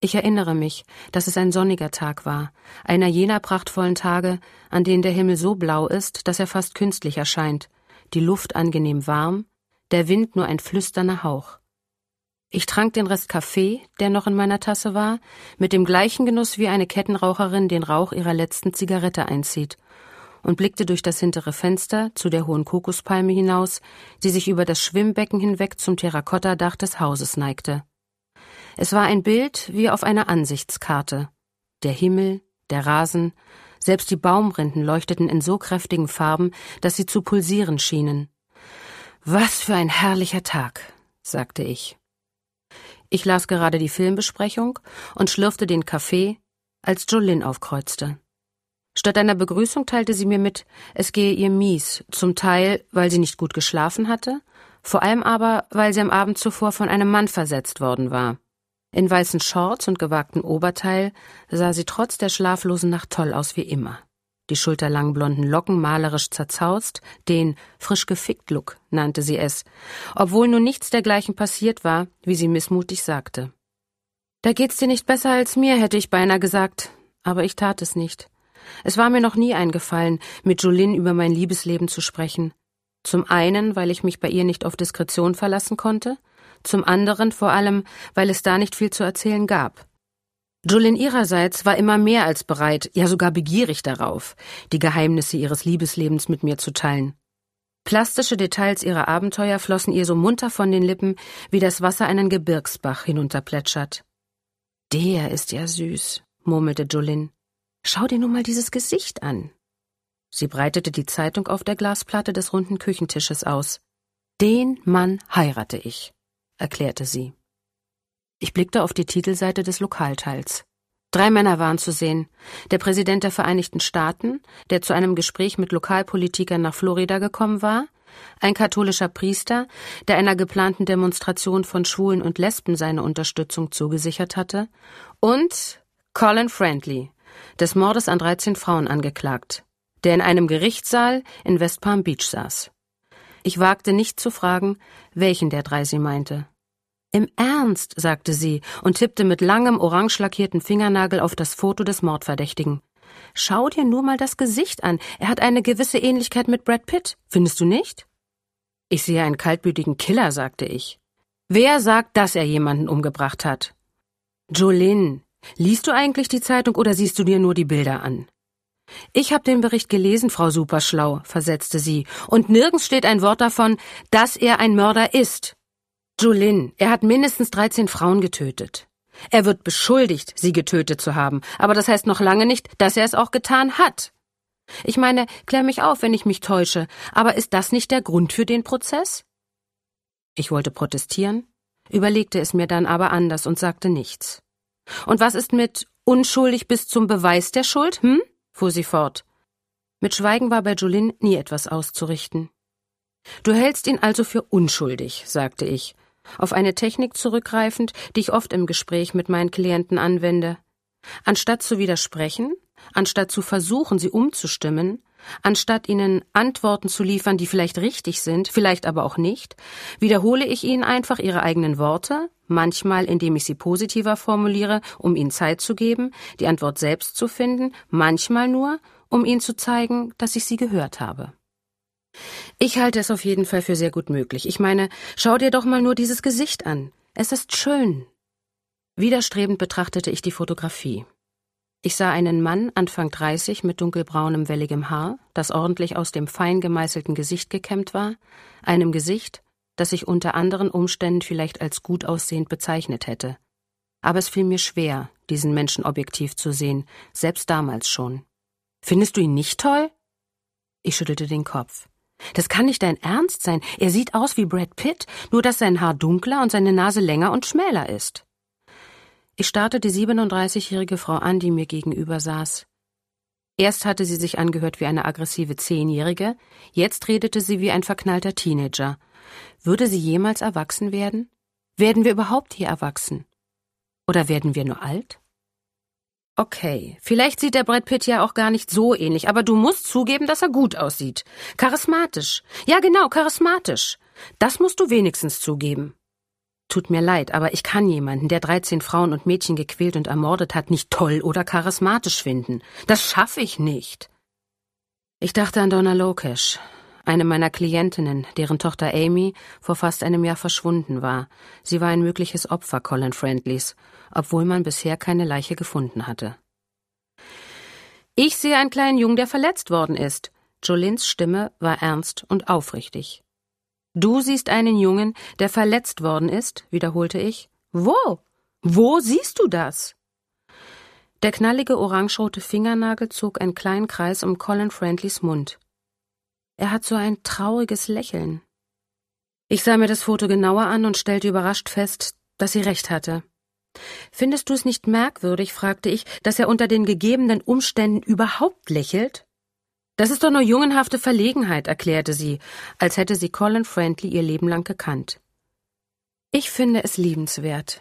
Ich erinnere mich, dass es ein sonniger Tag war, einer jener prachtvollen Tage, an denen der Himmel so blau ist, dass er fast künstlich erscheint, die Luft angenehm warm, der Wind nur ein flüsternder Hauch. Ich trank den Rest Kaffee, der noch in meiner Tasse war, mit dem gleichen Genuss wie eine Kettenraucherin den Rauch ihrer letzten Zigarette einzieht, und blickte durch das hintere Fenster zu der hohen Kokospalme hinaus, die sich über das Schwimmbecken hinweg zum Terrakottadach des Hauses neigte. Es war ein Bild wie auf einer Ansichtskarte. Der Himmel, der Rasen, selbst die Baumrinden leuchteten in so kräftigen Farben, dass sie zu pulsieren schienen. »Was für ein herrlicher Tag«, sagte ich. Ich las gerade die Filmbesprechung und schlürfte den Kaffee, als Jolene aufkreuzte. Statt einer Begrüßung teilte sie mir mit, es gehe ihr mies, zum Teil, weil sie nicht gut geschlafen hatte, vor allem aber, weil sie am Abend zuvor von einem Mann versetzt worden war. In weißen Shorts und gewagtem Oberteil sah sie trotz der schlaflosen Nacht toll aus wie immer. Die schulterlangen blonden Locken malerisch zerzaust, den frisch-gefickt-Look nannte sie es, obwohl nun nichts dergleichen passiert war, wie sie missmutig sagte. »Da geht's dir nicht besser als mir«, hätte ich beinahe gesagt, aber ich tat es nicht. Es war mir noch nie eingefallen, mit Jolene über mein Liebesleben zu sprechen. Zum einen, weil ich mich bei ihr nicht auf Diskretion verlassen konnte, zum anderen vor allem, weil es da nicht viel zu erzählen gab. Jolene ihrerseits war immer mehr als bereit, ja sogar begierig darauf, die Geheimnisse ihres Liebeslebens mit mir zu teilen. Plastische Details ihrer Abenteuer flossen ihr so munter von den Lippen, wie das Wasser einen Gebirgsbach hinunterplätschert. »Der ist ja süß«, murmelte Jolene. »Schau dir nun mal dieses Gesicht an.« Sie breitete die Zeitung auf der Glasplatte des runden Küchentisches aus. »Den Mann heirate ich«, erklärte sie. Ich blickte auf die Titelseite des Lokalteils. 3 Männer waren zu sehen. Der Präsident der Vereinigten Staaten, der zu einem Gespräch mit Lokalpolitikern nach Florida gekommen war, ein katholischer Priester, der einer geplanten Demonstration von Schwulen und Lesben seine Unterstützung zugesichert hatte, und Colin Friendly, des Mordes an 13 Frauen angeklagt, der in einem Gerichtssaal in West Palm Beach saß. Ich wagte nicht zu fragen, welchen der 3 sie meinte. »Im Ernst«, sagte sie und tippte mit langem, orange lackierten Fingernagel auf das Foto des Mordverdächtigen. »Schau dir nur mal das Gesicht an. Er hat eine gewisse Ähnlichkeit mit Brad Pitt. Findest du nicht?« »Ich sehe einen kaltblütigen Killer«, sagte ich. »Wer sagt, dass er jemanden umgebracht hat?« »Jolene, liest du eigentlich die Zeitung oder siehst du dir nur die Bilder an?« »Ich habe den Bericht gelesen, Frau Superschlau«, versetzte sie, »und nirgends steht ein Wort davon, dass er ein Mörder ist. Jolene, er hat mindestens 13 Frauen getötet. Er wird beschuldigt, sie getötet zu haben, aber das heißt noch lange nicht, dass er es auch getan hat. Ich meine, klär mich auf, wenn ich mich täusche, aber ist das nicht der Grund für den Prozess?« Ich wollte protestieren, überlegte es mir dann aber anders und sagte nichts. »Und was ist mit unschuldig bis zum Beweis der Schuld, fuhr sie fort. Mit Schweigen war bei Jolene nie etwas auszurichten. »Du hältst ihn also für unschuldig«, sagte ich, auf eine Technik zurückgreifend, die ich oft im Gespräch mit meinen Klienten anwende. Anstatt zu widersprechen, anstatt zu versuchen, sie umzustimmen, anstatt ihnen Antworten zu liefern, die vielleicht richtig sind, vielleicht aber auch nicht, wiederhole ich ihnen einfach ihre eigenen Worte, manchmal indem ich sie positiver formuliere, um ihnen Zeit zu geben, die Antwort selbst zu finden, manchmal nur, um ihnen zu zeigen, dass ich sie gehört habe. Ich halte es auf jeden Fall für sehr gut möglich. Ich meine, schau dir doch mal nur dieses Gesicht an. Es ist schön. Widerstrebend betrachtete ich die Fotografie. Ich sah einen Mann, Anfang 30, mit dunkelbraunem, welligem Haar, das ordentlich aus dem fein gemeißelten Gesicht gekämmt war, einem Gesicht, das ich unter anderen Umständen vielleicht als gut aussehend bezeichnet hätte. Aber es fiel mir schwer, diesen Menschen objektiv zu sehen, selbst damals schon. »Findest du ihn nicht toll?« Ich schüttelte den Kopf. »Das kann nicht dein Ernst sein. Er sieht aus wie Brad Pitt, nur dass sein Haar dunkler und seine Nase länger und schmäler ist.« Ich starrte die 37-jährige Frau an, die mir gegenüber saß. Erst hatte sie sich angehört wie eine aggressive 10-Jährige, jetzt redete sie wie ein verknallter Teenager. Würde sie jemals erwachsen werden? Werden wir überhaupt je erwachsen? Oder werden wir nur alt? Okay, vielleicht sieht der Brad Pitt ja auch gar nicht so ähnlich, aber du musst zugeben, dass er gut aussieht. Charismatisch. Ja genau, charismatisch. Das musst du wenigstens zugeben. tut mir leid, aber ich kann jemanden, der 13 Frauen und Mädchen gequält und ermordet hat, nicht toll oder charismatisch finden. Das schaffe ich nicht. Ich dachte an Donna Lokesh, eine meiner Klientinnen, deren Tochter Amy vor fast einem Jahr verschwunden war. Sie war ein mögliches Opfer Colin Friendlys, obwohl man bisher keine Leiche gefunden hatte. Ich sehe einen kleinen Jungen, der verletzt worden ist. Jolines Stimme war ernst und aufrichtig. Du siehst einen Jungen, der verletzt worden ist, wiederholte ich. Wo? Wo siehst du das? Der knallige orangerote Fingernagel zog einen kleinen Kreis um Colin Friendlys Mund. Er hat so ein trauriges Lächeln. Ich sah mir das Foto genauer an und stellte überrascht fest, dass sie recht hatte. Findest du es nicht merkwürdig, fragte ich, dass er unter den gegebenen Umständen überhaupt lächelt? Das ist doch nur jungenhafte Verlegenheit, erklärte sie, als hätte sie Colin Friendly ihr Leben lang gekannt. Ich finde es liebenswert.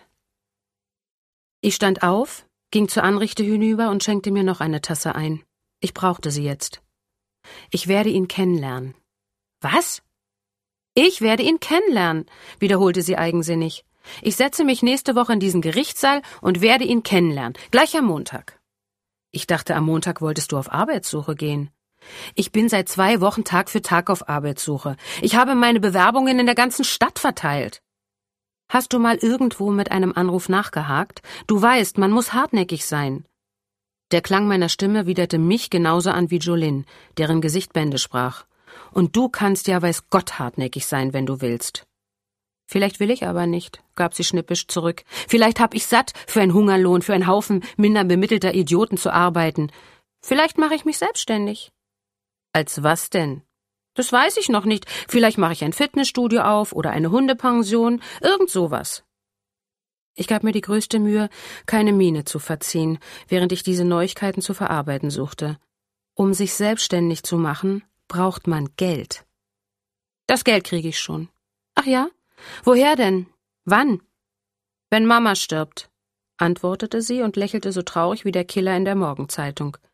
Ich stand auf, ging zur Anrichte hinüber und schenkte mir noch eine Tasse ein. Ich brauchte sie jetzt. Ich werde ihn kennenlernen. Was? Ich werde ihn kennenlernen, wiederholte sie eigensinnig. Ich setze mich nächste Woche in diesen Gerichtssaal und werde ihn kennenlernen, gleich am Montag. Ich dachte, am Montag wolltest du auf Arbeitssuche gehen. Ich bin seit 2 Wochen Tag für Tag auf Arbeitssuche. Ich habe meine Bewerbungen in der ganzen Stadt verteilt. Hast du mal irgendwo mit einem Anruf nachgehakt? Du weißt, man muss hartnäckig sein. Der Klang meiner Stimme widerte mich genauso an wie Jolene, deren Gesicht Bände sprach. Und du kannst ja weiß Gott hartnäckig sein, wenn du willst. Vielleicht will ich aber nicht, gab sie schnippisch zurück. Vielleicht hab ich satt, für einen Hungerlohn, für einen Haufen minder bemittelter Idioten zu arbeiten. Vielleicht mache ich mich selbstständig. Als was denn? Das weiß ich noch nicht. Vielleicht mache ich ein Fitnessstudio auf oder eine Hundepension, irgend sowas. Ich gab mir die größte Mühe, keine Miene zu verziehen, während ich diese Neuigkeiten zu verarbeiten suchte. Um sich selbstständig zu machen, braucht man Geld. Das Geld kriege ich schon. Ach ja? Woher denn? Wann? Wenn Mama stirbt, antwortete sie und lächelte so traurig wie der Killer in der Morgenzeitung.